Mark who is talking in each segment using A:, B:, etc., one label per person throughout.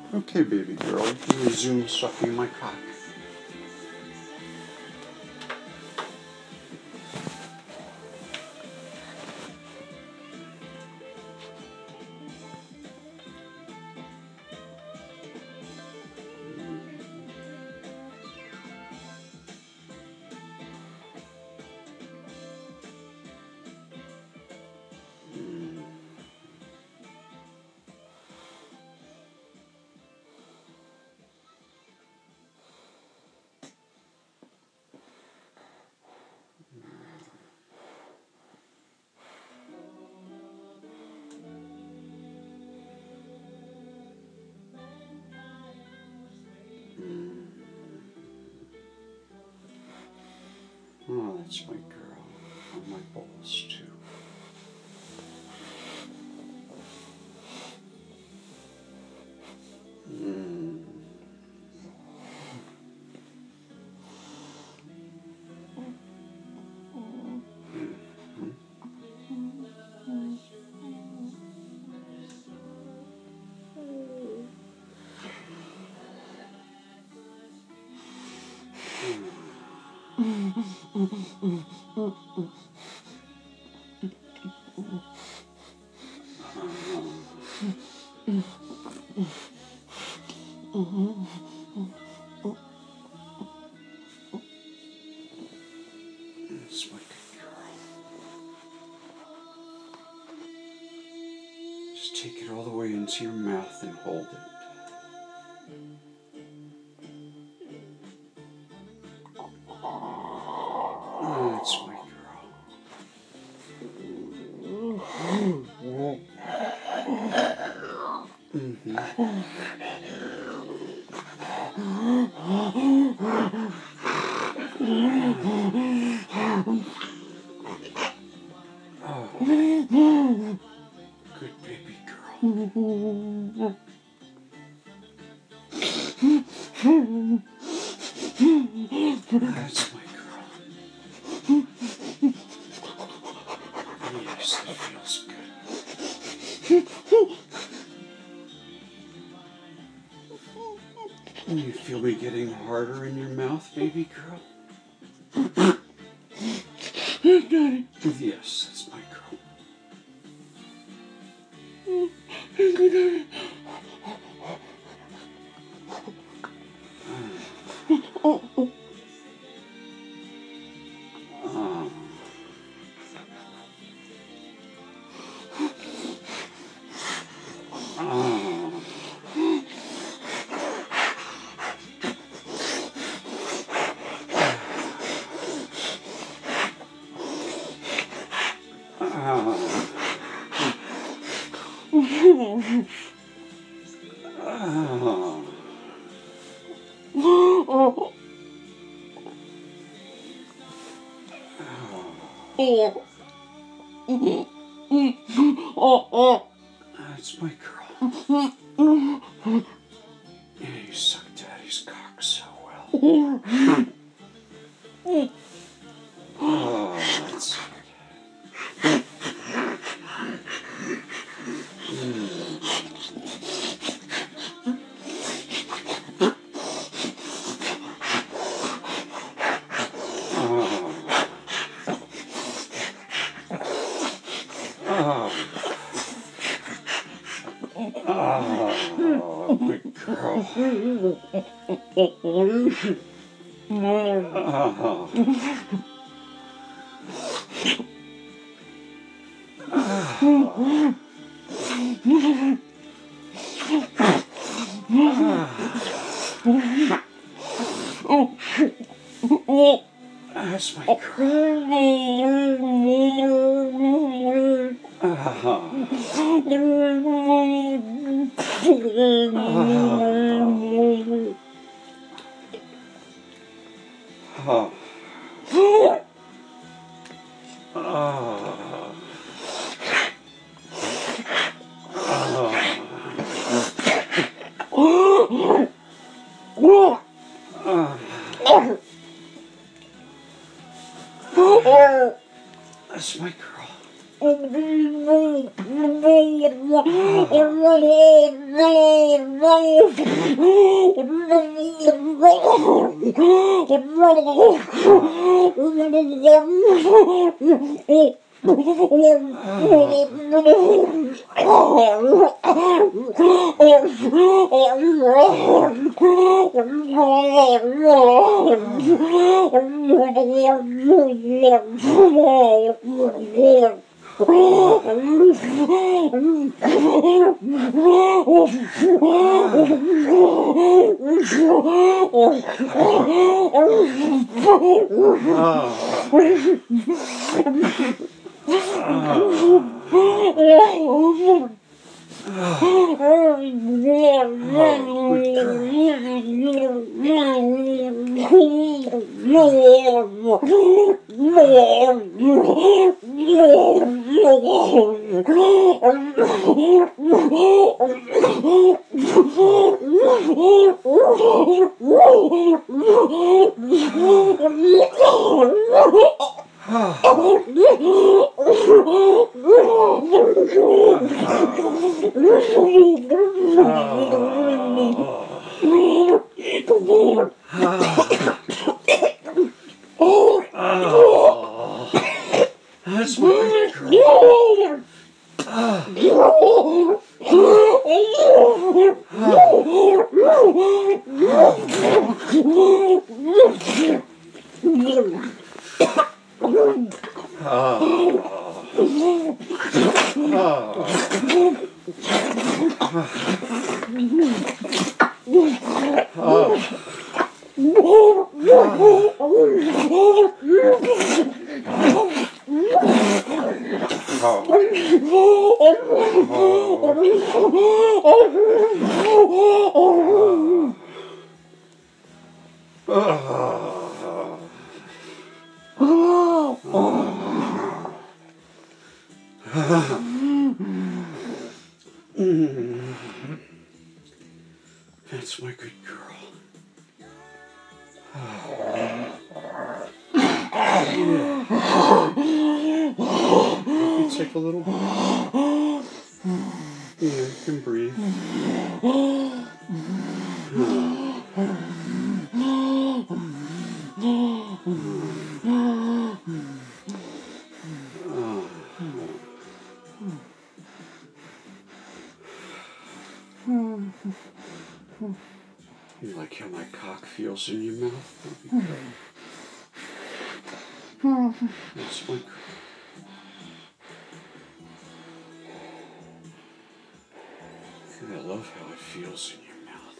A: Okay, baby girl, you can resume sucking my cock. Oh, that's my girl. Oh, my balls, too. That's my good girl. Just take it all the way into your mouth and hold it. Oh, that's my girl. Oh, good baby girl. That's my girl. Yes, that feels good. You feel me getting harder in your mouth, baby girl? Yes, that's my girl. That's my girl. Yeah, you suck daddy's cock so well. Oh, that's good. Oh, good girl. That's my girl. That's my girl. That's my good girl. That's my good girl. You take a little. Yeah, you can breathe. You like how my cock feels in your mouth? That's my girl. I love how it feels in your mouth.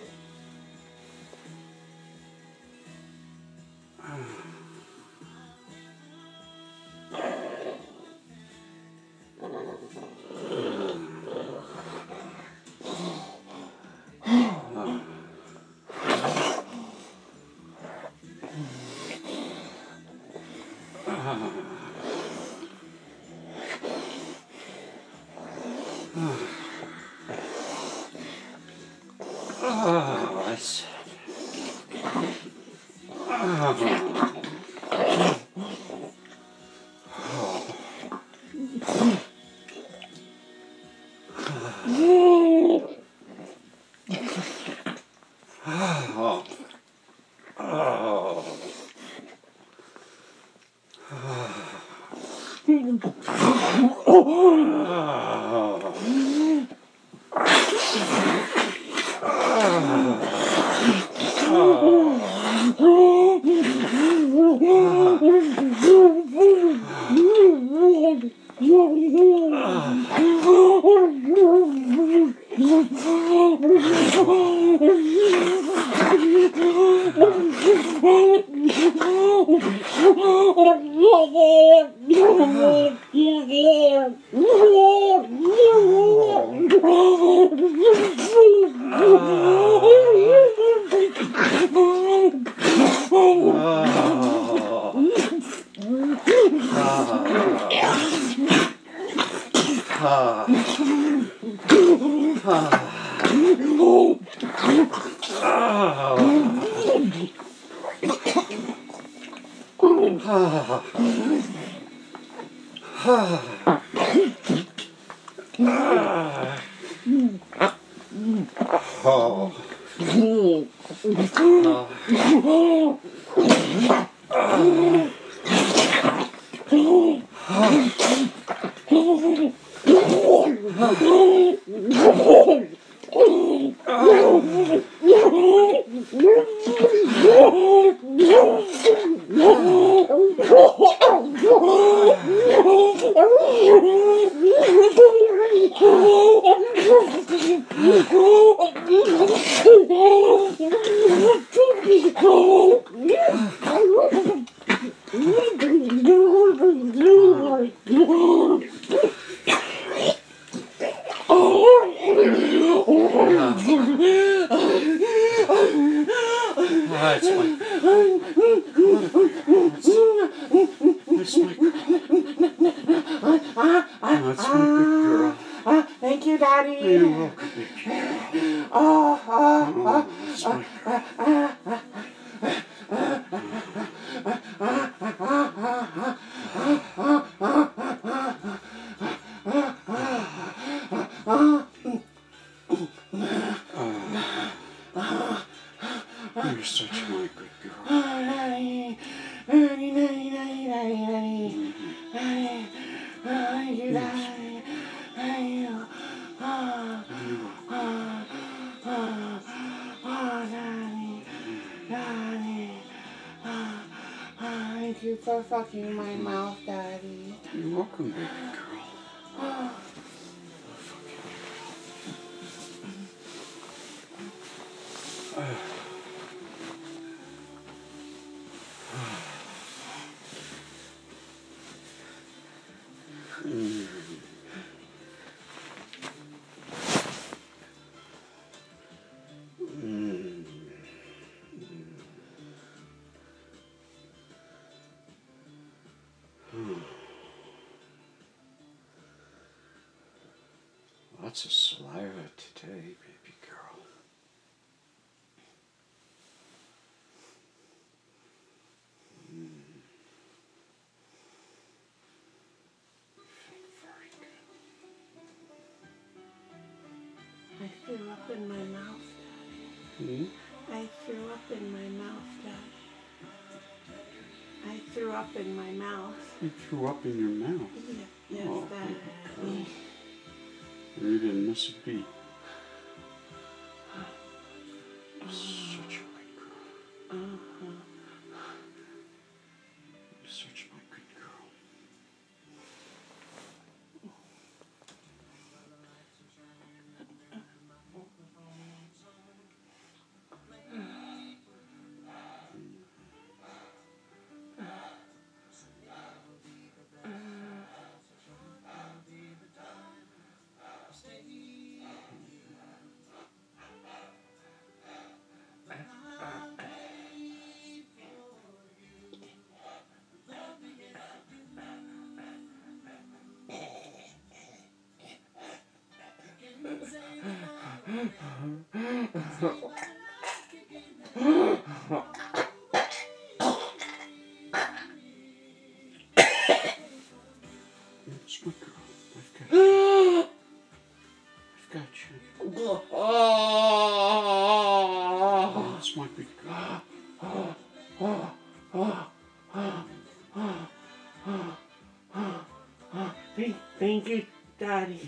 A: That's Oh. That's my good girl.
B: Thank you, Daddy.
A: You're welcome, big girl. That's my You're such my good girl.
B: Daddy. Thank you, Daddy. Thank you. Daddy. Thank you for fucking my mouth, Daddy.
A: You're welcome, baby girl. Lots of saliva today, baby girl. Very good.
B: I threw up in my mouth, Daddy. I threw up in my mouth, Daddy. I threw up in my mouth.
A: You threw up in your mouth?
B: Yes,
A: Oh,
B: Daddy.
A: baby girl. You didn't miss a beat. Such a good girl. Such my good girl. It's my girl. I've got you. It's my big girl.
B: Thank you, Daddy.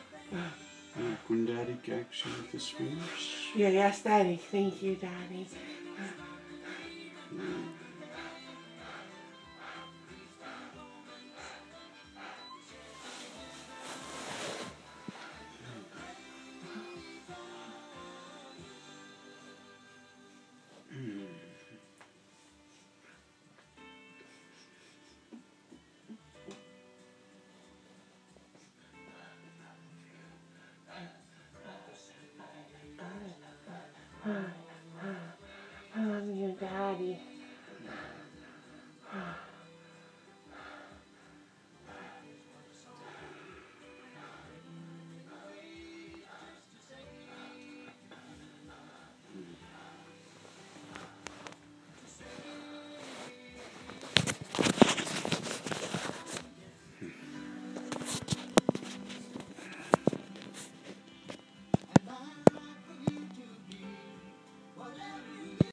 A: Like when Daddy gags you with his fingers.
B: Yes, Daddy. Thank you, Daddy.